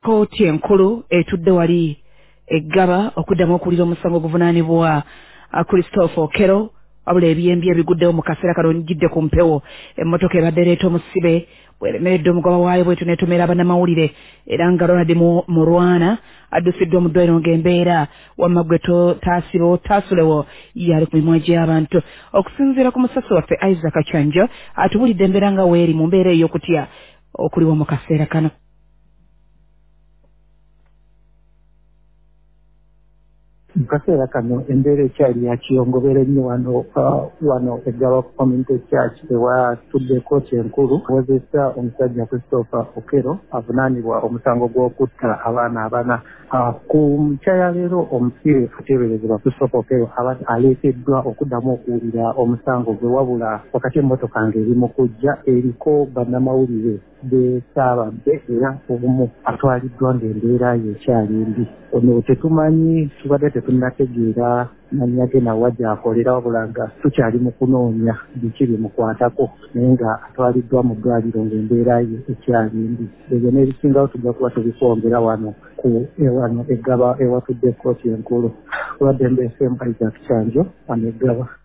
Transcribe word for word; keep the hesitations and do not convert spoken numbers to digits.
Kooti enkulu etudde wali eggaba okuddamu okuwulira omusango oguvunaanibwa Christopher Okero wabula ebyembi ebiguddewo mu kaseera kano njidde ku mpewo emmotoka ebadde ereeta omusibe bweremeredde omugoba waayo bwetu neetomera bannamawulire era nga Ronald Murwana addusiddwa mu ddwaliro ng'embeera wamma gwe taasibo taasulewo yali ku mimwa gy'abantu okusinziira ku musasi waffe Isaac Kyanjo atubulidde embeera nga weeri mu mbeera ey'okutya okuliwo mu kaseera kano. Mu kaseera kano embeera ekyali ya kiyongobere nnyo wano wano eggaba community church ewatudde kkooti enkulu wozesa omusajja Christopher Okero avunaanibwa omusango gw'okutta abaana abana. Ku nkya ya leero omusibe ateeberezebwa Christopher Okero aleeteddwa okuddamu okuwulira omusango gwe wabula wakati emmotoka ng'eri mu kujja eriko bannamawulire beesaabadde era obumu atwaliddwa ng'embeera ye ekyali mbi. Ono tetumanyi tubadde tetunnategeera mannya ge nawa gy'akolera wabula nga tukyali mu kunoonya biki bimukwatako naye nga atwaliddwa mu ddwaliro ng'embeera ye ekyali mbi. Ebyo n'ebisingawo tujja kuba tubikwongera wano ku ewano eggaba ewatudde kkooti enkulu. Obadde mbeese Isaac Kyanjo wano eggaba.